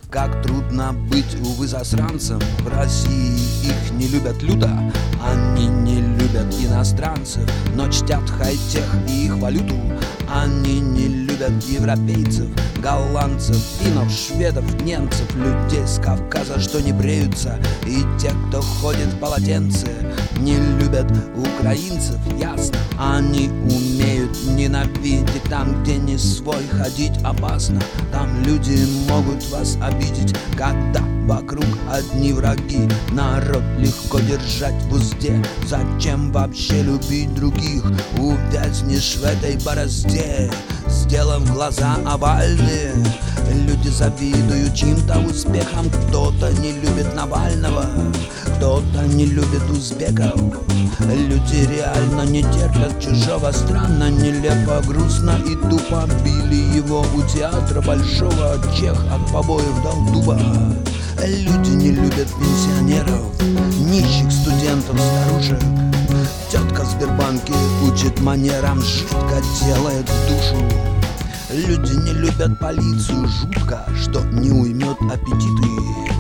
Как трудно быть, увы, засранцем. В России их не любят люто, они не любят иностранцев, но чтят хай-тех и их валюту. Они не любят европейцев, голландцев, финнов, шведов, немцев, людей с Кавказа, что не бреются, и тех, кто ходит в полотенце. Не любят украинцев, ясно, они умеют ненавидеть. Там, где не свой, ходить опасно. Там люди могут вас обидеть, когда вокруг одни враги. Народ легко держать в узде. Зачем вообще любить других? Увязнешь в этой борозде, сделав глаза овальные. Люди завидуют чьим-то успехам. Кто-то не любит Навального, кто-то не любит узбеков. Люди реально не терпят чужого. Странно, нелепо, грустно и тупо. Били его у театра большого, чех от побоев дал дуба. Люди не любят пенсионеров, нищих, студентов, старушек. Тетка в Сбербанке учит манерам, жутко делает в душу. Люди не любят полицию, жутко, что не уймет аппетиты.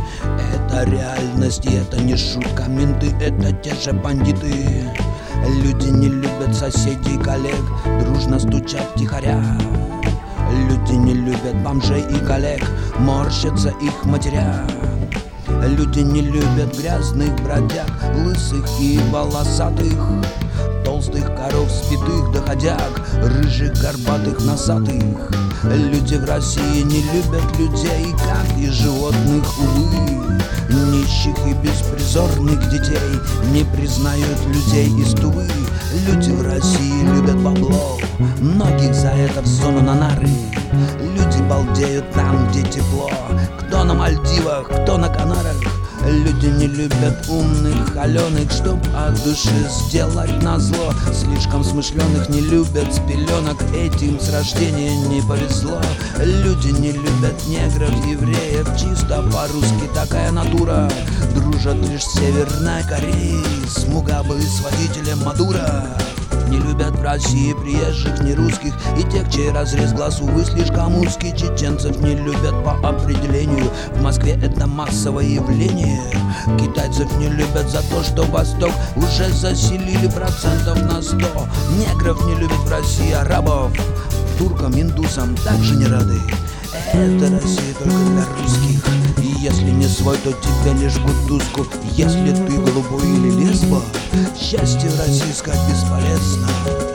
Это реальность, и это не шутка. Менты — это те же бандиты. Люди не любят соседей, коллег, дружно стучат тихоря. Люди не любят бомжей и коллег, морщатся их матеря. Люди не любят грязных бродяг, лысых и волосатых, толстых коров, спитых доходяг, рыжих, горбатых, носатых. Люди в России не любят людей, как и животных, увы. Нищих и беспризорных детей не признают людей из Тувы. Люди в России любят бабло, многих за это в зону на нары. Люди балдеют там, где тепло, кто на Мальдивах, кто на Канарах. Люди не любят умных, холеных, чтоб от души сделать назло. Слишком смышленых не любят с пеленок, этим с рождения не повезло. Люди не любят негров, евреев, чисто по-русски такая натура. Дружат лишь с Северной Кореей, с Мугабе, с водителем Мадуро. Не любят в России приезжих, не русских, и тех, чей разрез глаз, увы, слишком узкий. Чеченцев не любят по определению, в Москве это массовое явление. Китайцев не любят за то, что Восток уже заселили процентов на 100. Негров не любят в России, арабов, туркам, индусам также не рады. Это Россия только для русских, и если не свой, то тебе лишь кутузку. Если ты голубой или лесбо, счастье в России искать бесполезно.